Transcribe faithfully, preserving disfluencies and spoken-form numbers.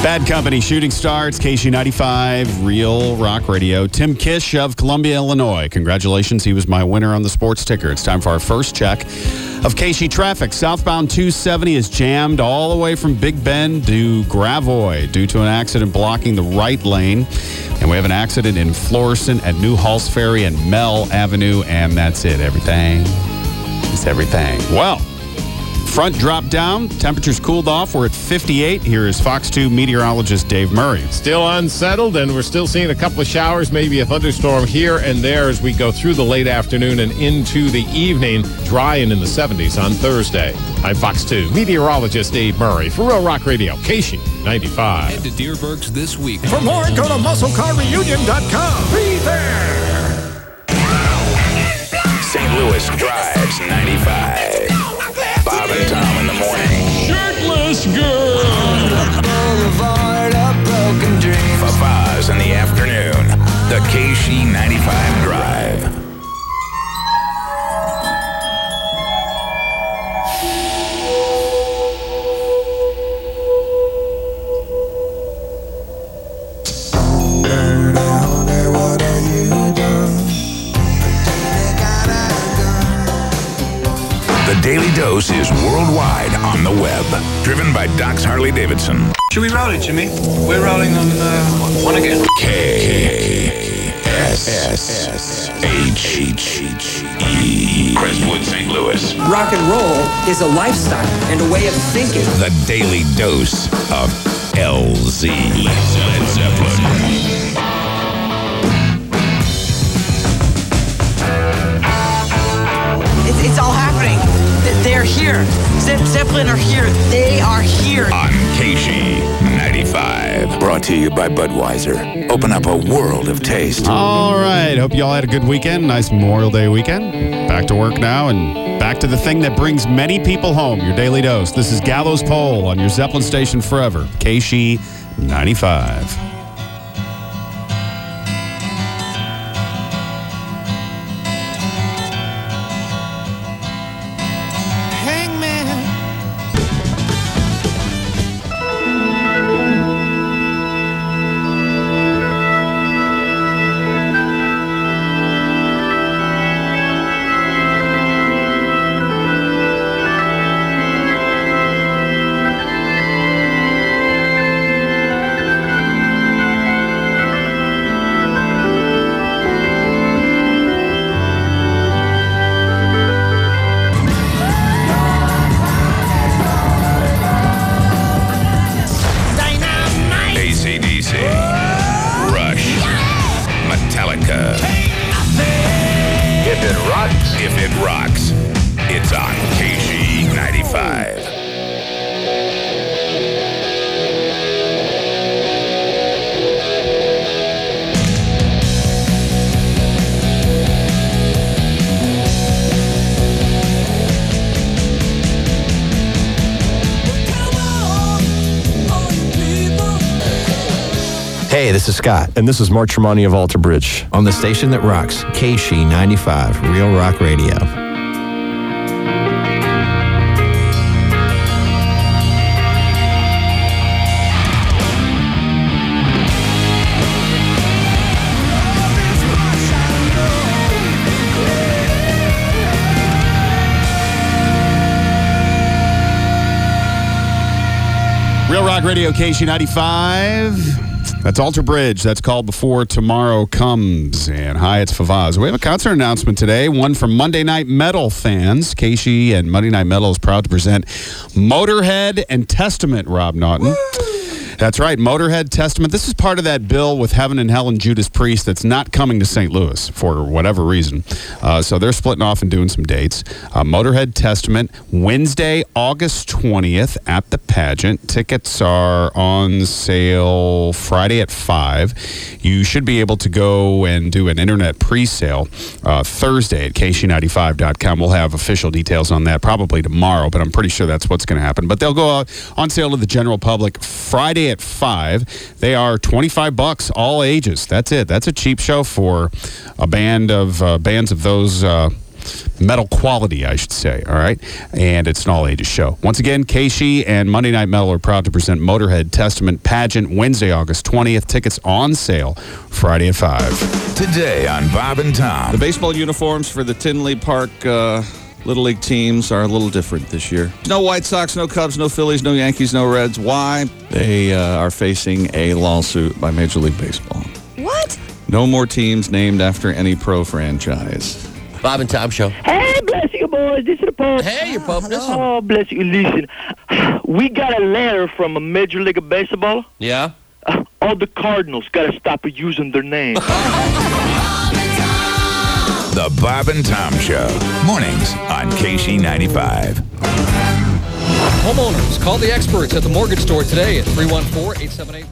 Bad Company, Shooting Stars, K C ninety-five, Real Rock Radio. Tim Kish of Columbia, Illinois. Congratulations, he was my winner on the sports ticker. It's time for our first check of K C traffic. Southbound two seventy is jammed all the way from Big Bend to Gravois due to an accident blocking the right lane. And we have an accident in Florissant at New Halls Ferry and Mell Avenue, and that's it. Everything is everything. Well, front dropped down. Temperatures cooled off. We're at fifty-eight. Here is Fox two meteorologist Dave Murray. Still unsettled, and we're still seeing a couple of showers, maybe a thunderstorm here and there as we go through the late afternoon and into the evening. Dry and in the seventies on Thursday. I'm Fox two meteorologist Dave Murray for Real Rock Radio, K C ninety-five. Head to Deerbergs this week. For more, go to muscle car reunion dot com. Be there! Saint Louis drives ninety-five. Bob and Tom in the morning. Shirtless girl. Fafaz in the afternoon. The K C ninety-five Drive. The Daily Dose is worldwide on the web. Driven by Doc's Harley Davidson. Should we roll it, Jimmy? We're rolling on uh, one again. K S S H E Crestwood, Saint Louis. Rock and roll is a lifestyle and a way of thinking. The Daily Dose of L Z. Led Zeppelin. It's, it's all happening. They're here. Ze- Zeppelin are here. They are here. On K C ninety-five. Brought to you by Budweiser. Open up a world of taste. All right. Hope you all had a good weekend. Nice Memorial Day weekend. Back to work now and back to the thing that brings many people home, your Daily Dose. This is Gallows Pole on your Zeppelin station forever. K C ninety-five. Hey, this is Scott. And this is Mark Tremonti of Alter Bridge. On the station that rocks, K C ninety-five, Real Rock Radio. Real Rock Radio, K C ninety-five. That's Alter Bridge. That's called Before Tomorrow Comes. And hi, it's Favaz. We have a concert announcement today, one for Monday Night Metal fans. K C and Monday Night Metal is proud to present Motorhead and Testament, Rob Naughton. Woo! That's right, Motorhead, Testament. This is part of that bill with Heaven and Hell and Judas Priest that's not coming to Saint Louis for whatever reason. Uh, so they're splitting off and doing some dates. Uh, Motorhead, Testament, Wednesday, August twentieth at the Pageant. Tickets are on sale Friday at five. You should be able to go and do an internet pre-sale uh, Thursday at K C ninety-five dot com. We'll have official details on that probably tomorrow, but I'm pretty sure that's what's going to happen. But they'll go out on sale to the general public Friday at five. They are twenty-five bucks, all ages. That's it. That's a cheap show for a band of uh, bands of those uh, metal quality, I should say, all right? And it's an all-ages show. Once again, Keishi and Monday Night Metal are proud to present Motorhead Testament Pageant Wednesday, August twentieth. Tickets on sale Friday at five. Today on Bob and Tom. The baseball uniforms for the Tinley Park uh, Little League teams are a little different this year. No White Sox, no Cubs, no Phillies, no Yankees, no Reds. Why? They uh, are facing a lawsuit by Major League Baseball. What? No more teams named after any pro franchise. Bob and Tom Show. Hey, bless you, boys. This is the Pope. Hey, you're Pope. Listen. Oh, bless you. Listen, we got a letter from a Major League Baseball. Yeah? Uh, all the Cardinals got to stop using their name. The Bob and Tom Show. Mornings on K C ninety-five. Homeowners, call the experts at the mortgage store today at three one four, eight seven eight